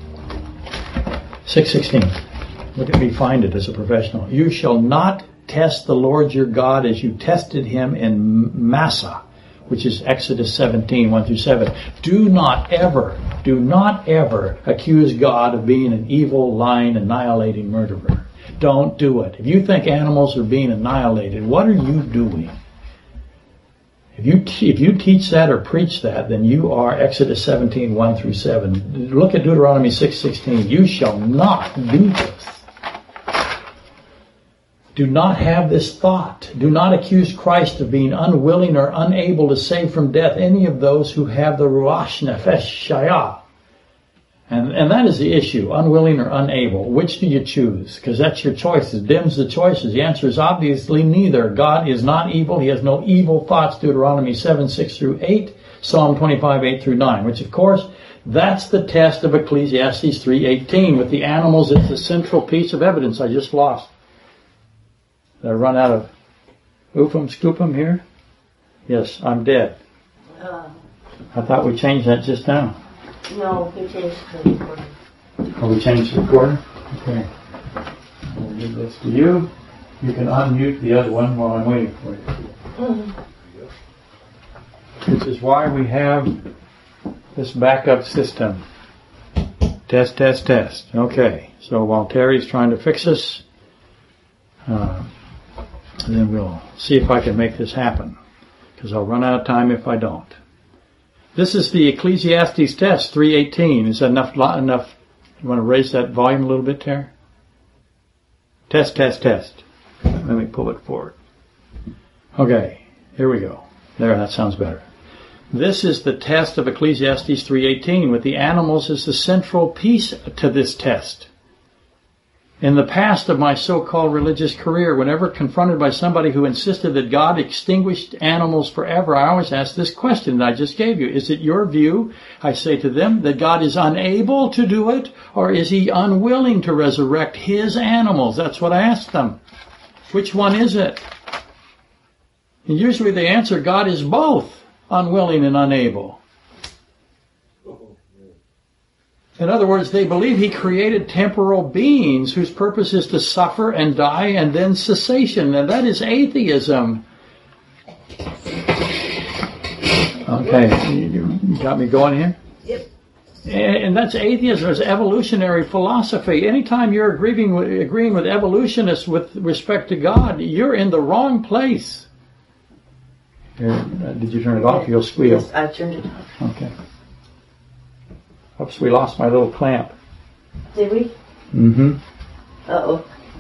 6:16. Look at me find it as a professional. You shall not test the Lord your God as you tested him in Massah, which is Exodus 17:1-7. Do not ever accuse God of being an evil, lying, annihilating murderer. Don't do it. If you think animals are being annihilated, what are you doing? If you teach that or preach that, then you are Exodus 17:1-7. Look at Deuteronomy 6:16. You shall not do this. Do not have this thought. Do not accuse Christ of being unwilling or unable to save from death any of those who have the Ruach Nefesh Shaya. And that is the issue, unwilling or unable. Which do you choose? Because that's your choice. It dims the choices. The answer is obviously neither. God is not evil. He has no evil thoughts. Deuteronomy 7:6-8, Psalm 25:8-9, which of course, that's the test of Ecclesiastes 3:18. With the animals, it's the central piece of evidence. I just lost. Did I run out of oofum scoopum here? Yes, I'm dead. I thought we changed that just now. No, we changed the recording. Oh, we changed the recorder? Okay. I'll give this to you. You can unmute the other one while I'm waiting for you. Which is why we have this backup system. Test, test, test. Okay. So while Terry's trying to fix us, then we'll see if I can make this happen. Because I'll run out of time if I don't. This is the Ecclesiastes test, 3:18. Is that enough? You want to raise that volume a little bit, Terry? Test, test, test. Let me pull it forward. Okay, here we go. There, that sounds better. This is the test of Ecclesiastes 3:18, with the animals as the central piece to this test. In the past of my so-called religious career, whenever confronted by somebody who insisted that God extinguished animals forever, I always ask this question that I just gave you. Is it your view, I say to them, that God is unable to do it, or is he unwilling to resurrect his animals? That's what I ask them. Which one is it? And usually they answer, God is both unwilling and unable. In other words, they believe he created temporal beings whose purpose is to suffer and die and then cessation. And that is atheism. Okay, you got me going here? Yep. And that's atheism. It's evolutionary philosophy. Anytime you're agreeing with evolutionists with respect to God, you're in the wrong place. Here, did you turn it off? You'll squeal. Yes, I turned it off. Okay. Oops, we lost my little clamp. Did we? Mm-hmm. Uh-oh.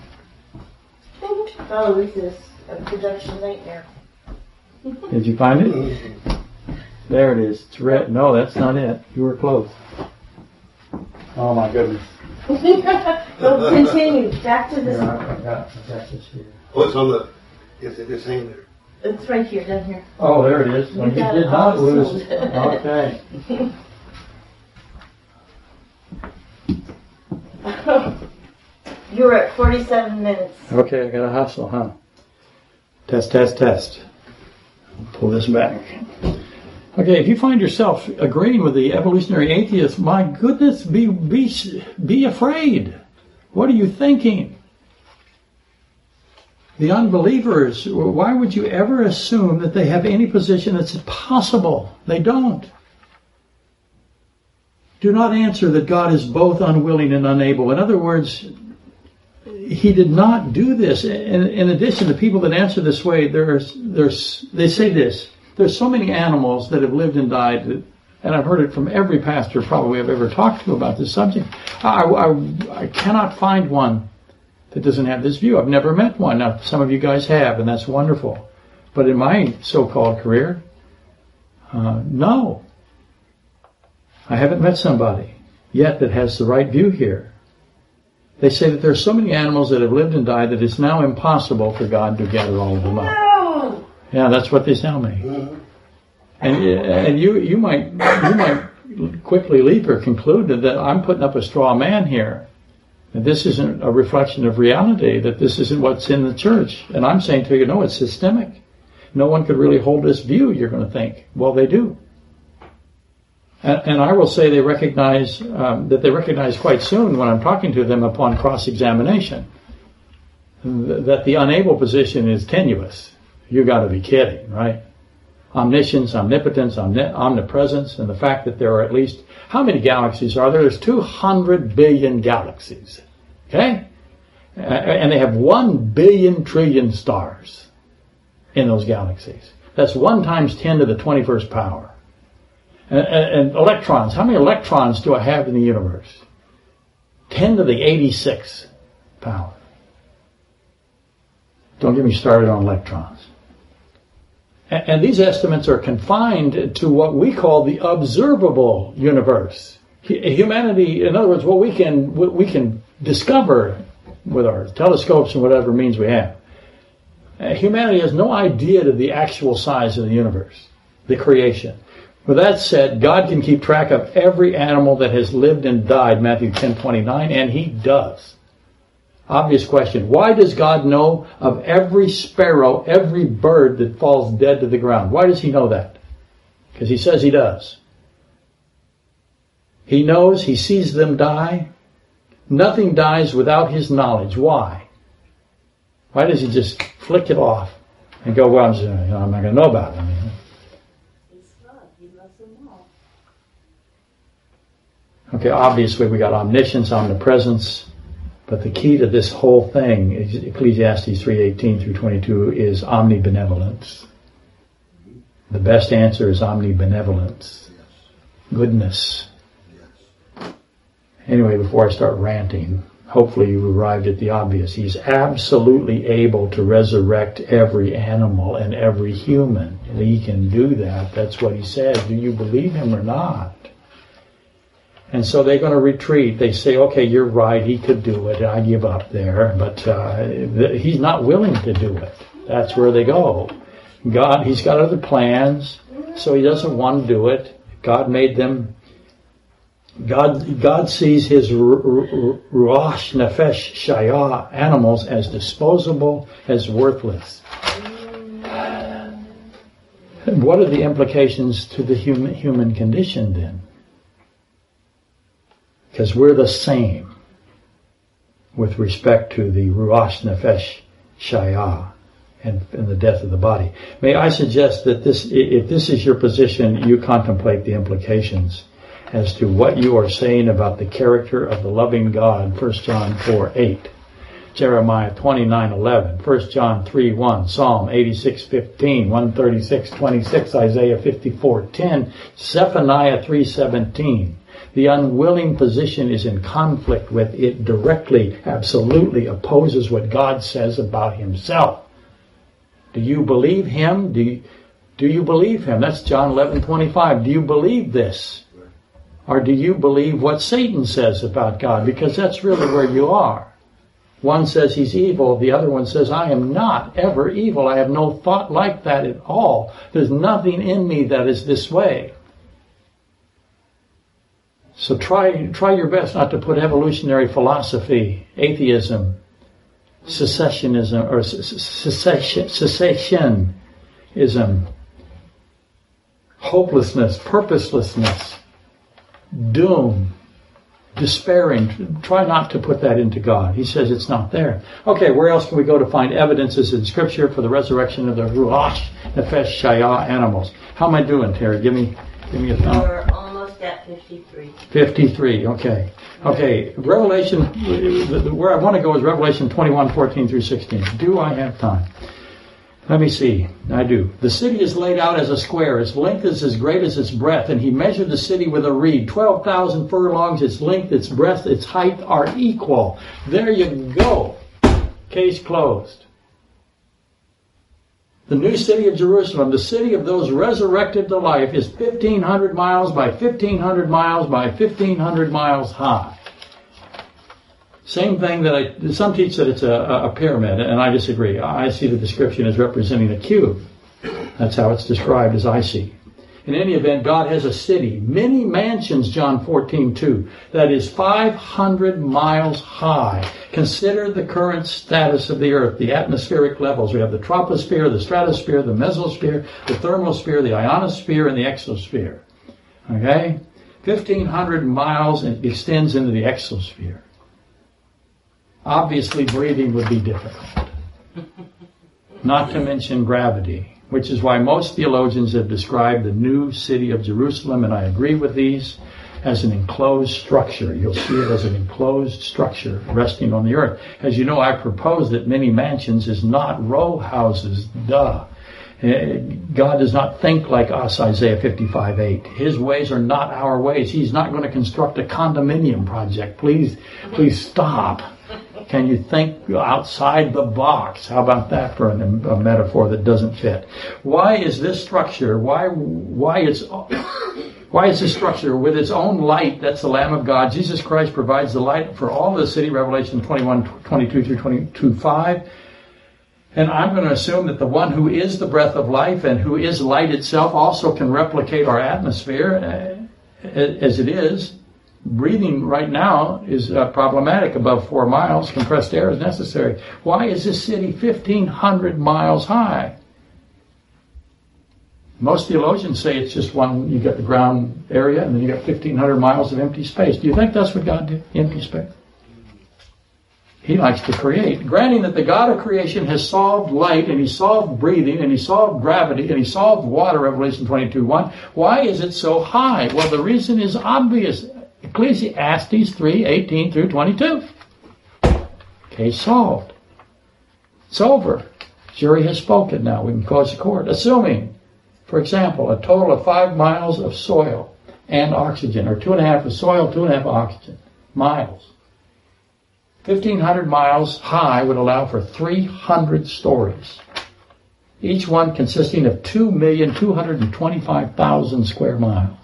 Oh, this is a production nightmare. Did you find it? There it is. It's red. No, that's not it. You were close. Oh my goodness. So continue. Back to this. Here, I got this here. What's on the, if it is hanging there? It's right here, down here. Oh, there it is. Well, you got did it not all lose. sold. Okay. You were at 47 minutes. Okay, I got to hustle, huh? Test, test, test. Pull this back. Okay, if you find yourself agreeing with the evolutionary atheist, my goodness, be afraid. What are you thinking? The unbelievers, why would you ever assume that they have any position that's possible? They don't. Do not answer that God is both unwilling and unable. In other words, he did not do this. In addition, the people that answer this way, they say this. There's so many animals that have lived and died, and I've heard it from every pastor probably I've ever talked to about this subject. I cannot find one that doesn't have this view. I've never met one. Now, some of you guys have, and that's wonderful. But in my so-called career, no. I haven't met somebody yet that has the right view here. They say that there's so many animals that have lived and died that it's now impossible for God to gather all of them up. Yeah, that's what they tell me. And you might quickly leap or conclude that I'm putting up a straw man here. That this isn't a reflection of reality, that this isn't what's in the church. And I'm saying to you, no, it's systemic. No one could really hold this view, you're going to think. Well, they do. And I will say they recognize quite soon when I'm talking to them upon cross-examination that the unable position is tenuous. You got to be kidding, right? Omniscience, omnipotence, omnipresence, and the fact that there are at least, how many galaxies are there? There's 200 billion galaxies, okay? And they have 1 billion trillion stars in those galaxies. That's 1 times 10 to the 21st power. And electrons, how many electrons do I have in the universe? 10 to the 86 power. Don't get me started on electrons. And these estimates are confined to what we call the observable universe. Humanity, in other words, what we can discover with our telescopes and whatever means we have. Humanity has no idea of the actual size of the universe, the creation. With that said, God can keep track of every animal that has lived and died, Matthew 10:29, and He does. Obvious question. Why does God know of every sparrow, every bird that falls dead to the ground? Why does He know that? Because He says He does. He knows, He sees them die. Nothing dies without His knowledge. Why? Why does He just flick it off and go, well, I'm not going to know about it? Okay, obviously we got omniscience, omnipresence, but the key to this whole thing, Ecclesiastes 3:18 through 22, is omnibenevolence. The best answer is omnibenevolence. Goodness. Anyway, before I start ranting, hopefully you arrived at the obvious. He's absolutely able to resurrect every animal and every human. And He can do that. That's what He says. Do you believe Him or not? And so they're going to retreat. They say, okay, you're right, He could do it. I give up there. But He's not willing to do it. That's where they go. He's got other plans, so He doesn't want to do it. God made them. God sees His Ruach Nefesh Shaya animals as disposable, as worthless. What are the implications to the human condition then? Because we're the same with respect to the Ruach Nefesh Shaya and the death of the body. May I suggest that if this is your position, you contemplate the implications as to what you are saying about the character of the loving God. 1 John 4:8, Jeremiah 29:11, 1 John 3:1, Psalm 86:15, 136:26, Isaiah 54:10, Zephaniah 3:17. The unwilling position is in conflict with it directly, absolutely opposes what God says about Himself. Do you believe Him? Do you believe Him? That's John 11:25. Do you believe this? Or do you believe what Satan says about God? Because that's really where you are. One says he's evil, the other one says, I am not ever evil. I have no thought like that at all. There's nothing in me that is this way. So try your best not to put evolutionary philosophy, atheism, secessionism, or cessationism, hopelessness, purposelessness, doom, despairing. Try not to put that into God. He says it's not there. Okay, where else can we go to find evidences in Scripture for the resurrection of the Ruach Nefesh Shaya animals? How am I doing, Terry? Give me a thumb. We're almost at 53. 53, okay. Okay, Revelation, where I want to go is Revelation 21:14 through 16. Do I have time? Let me see. I do. The city is laid out as a square. Its length is as great as its breadth. And he measured the city with a reed. 12,000 furlongs. Its length, its breadth, its height are equal. There you go. Case closed. The new city of Jerusalem, the city of those resurrected to life, is 1,500 miles by 1,500 miles by 1,500 miles high. Same thing that some teach that it's a pyramid, and I disagree. I see the description as representing a cube. That's how it's described as I see. In any event, God has a city, many mansions, John 14:2, that is 500 miles high. Consider the current status of the earth, the atmospheric levels. We have the troposphere, the stratosphere, the mesosphere, the thermosphere, the ionosphere, and the exosphere. Okay? 1,500 miles and it extends into the exosphere. Obviously, breathing would be difficult. Not to mention gravity, which is why most theologians have described the new city of Jerusalem, and I agree with these, as an enclosed structure. You'll see it as an enclosed structure resting on the earth. As you know, I propose that many mansions is not row houses. Duh. God does not think like us, Isaiah 55:8. His ways are not our ways. He's not going to construct a condominium project. Please stop. Can you think outside the box? How about that for a metaphor that doesn't fit? Why is this structure? Why is this structure with its own light? That's the Lamb of God. Jesus Christ provides the light for all of the city. Revelation 21:22 through 22:5. And I'm going to assume that the one who is the breath of life and who is light itself also can replicate our atmosphere as it is. Breathing right now is problematic. Above 4 miles, compressed air is necessary. Why is this city 1,500 miles high? Most theologians say it's just one, you got the ground area and then you got 1,500 miles of empty space. Do you think that's what God did? Empty space? He likes to create. Granting that the God of creation has solved light, and He solved breathing, and He solved gravity, and He solved water, Revelation 22:1, why is it so high? Well, the reason is obvious. Ecclesiastes 3:18 through 22. Case solved. It's over. Jury has spoken now. We can close the court. Assuming, for example, a total of 5 miles of soil and oxygen, or 2.5 of soil, 2.5 of oxygen. Miles. 1,500 miles high would allow for 300 stories. Each one consisting of 2,225,000 square miles.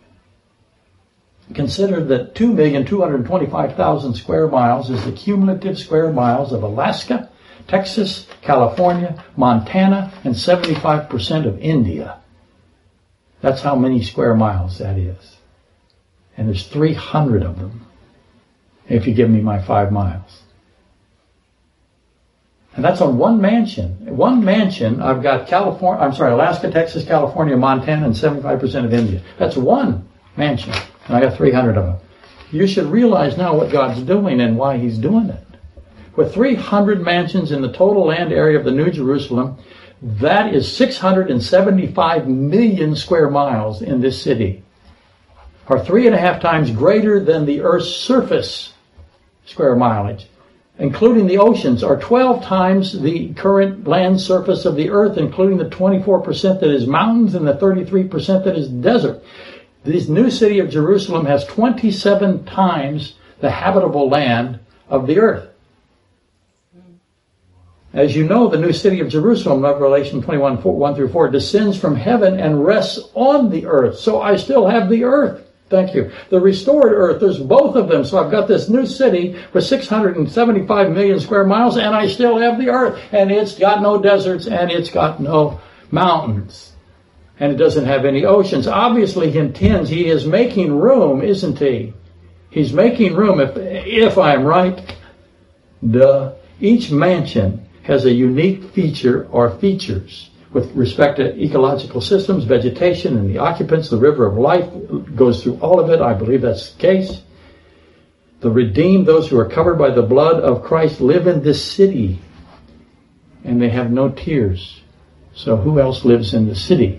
Consider that 2,225,000 square miles is the cumulative square miles of Alaska, Texas, California, Montana, and 75% of India. That's how many square miles that is. And there's 300 of them, if you give me my 5 miles. And that's on one mansion. One mansion, I've got Alaska, Texas, California, Montana, and 75% of India. That's one mansion. And I got 300 of them. You should realize now what God's doing and why He's doing it. With 300 mansions in the total land area of the New Jerusalem, that is 675 million square miles in this city, or 3.5 times greater than the Earth's surface square mileage, including the oceans, are 12 times the current land surface of the Earth, including the 24% that is mountains and the 33% that is desert. This new city of Jerusalem has 27 times the habitable land of the earth. As you know, the new city of Jerusalem, Revelation 21:1 through 4, descends from heaven and rests on the earth. So I still have the earth. Thank you. The restored earth, there's both of them. So I've got this new city with 675 million square miles, and I still have the earth. And it's got no deserts, and it's got no mountains. And it doesn't have any oceans. Obviously, He is making room, isn't He? He's making room, if I'm right. Each mansion has a unique feature or features with respect to ecological systems, vegetation, and the occupants. The river of life goes through all of it. I believe that's the case. The redeemed, those who are covered by the blood of Christ, live in this city, and they have no tears. So who else lives in the city?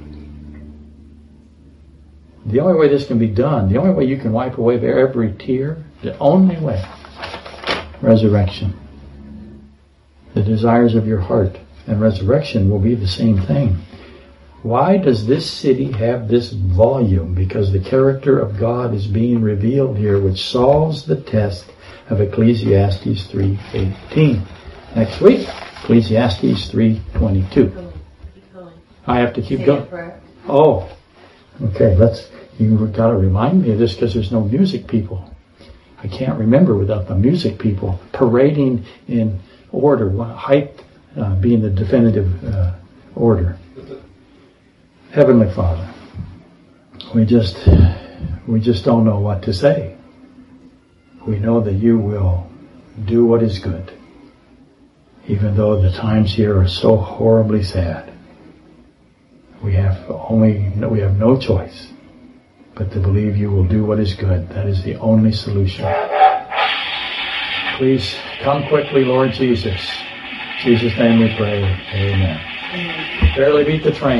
The only way this can be done, the only way you can wipe away every tear, the only way, resurrection. The desires of your heart and resurrection will be the same thing. Why does this city have this volume? Because the character of God is being revealed here, which solves the test of Ecclesiastes 3:18. Next week, Ecclesiastes 3:22. I have to keep going. Oh, okay. You've got to remind me of this because there's no music, people. I can't remember without the music people parading in order, height being the definitive order. Heavenly Father, we just don't know what to say. We know that you will do what is good, even though the times here are so horribly sad. We have no choice but to believe you will do what is good. That is the only solution. Please come quickly, Lord Jesus. In Jesus' name we pray. Amen. Barely beat the train.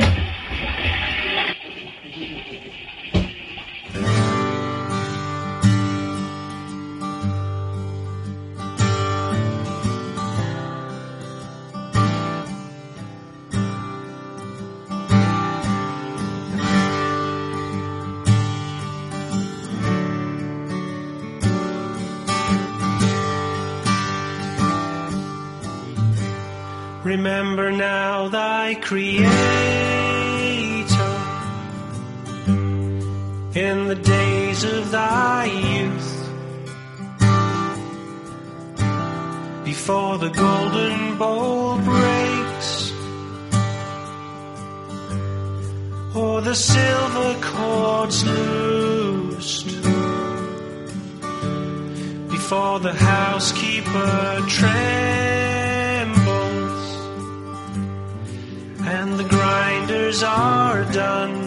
Remember now thy Creator in the days of thy youth, before the golden bowl breaks, or the silver cords loosed, before the housekeeper trembles and the grinders are done.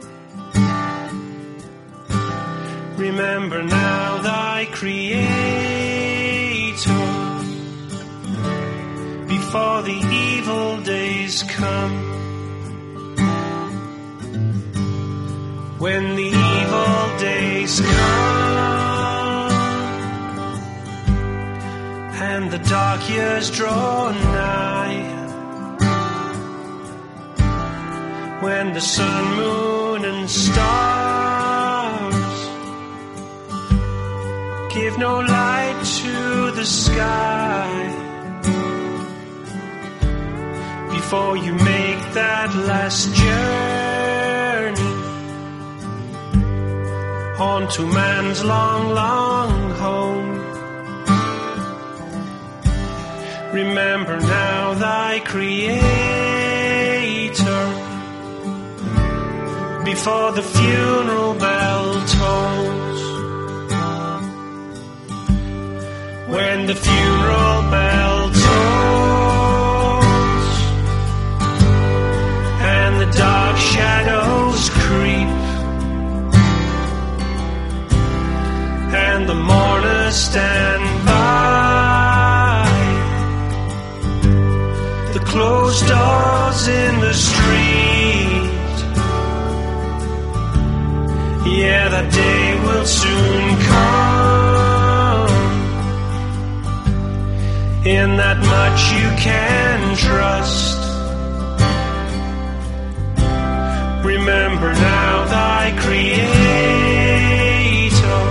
Remember now thy Creator before the evil days come, when the evil days come and the dark years draw nigh, when the sun, moon, and stars give no light to the sky, before you make that last journey on to man's long, long home. Remember now thy Creator before the funeral bell tolls, when the funeral bell tolls and the dark shadows creep and the mourners stand by the closed doors in the street. Yeah, that day will soon come. In that much you can trust. Remember now thy Creator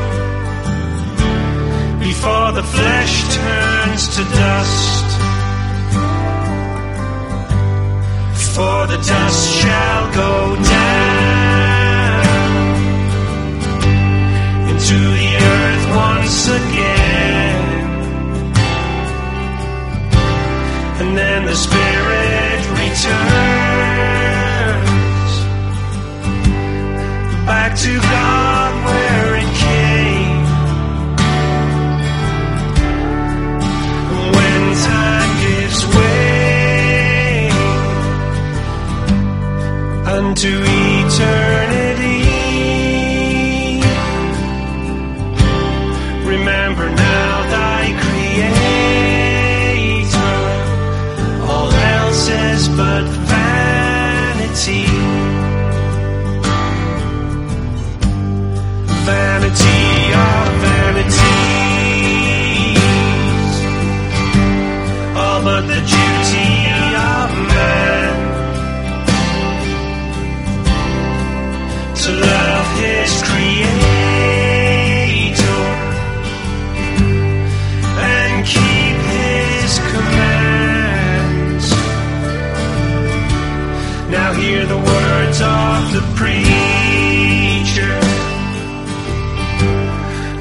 before the flesh turns to dust. For the dust shall go down to the earth once again, and then the Spirit returns back to God where it came. When time gives way unto eternity,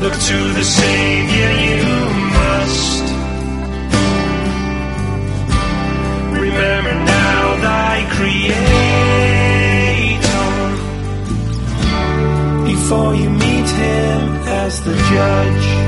look to the Savior you must. Remember now thy Creator before you meet him as the judge.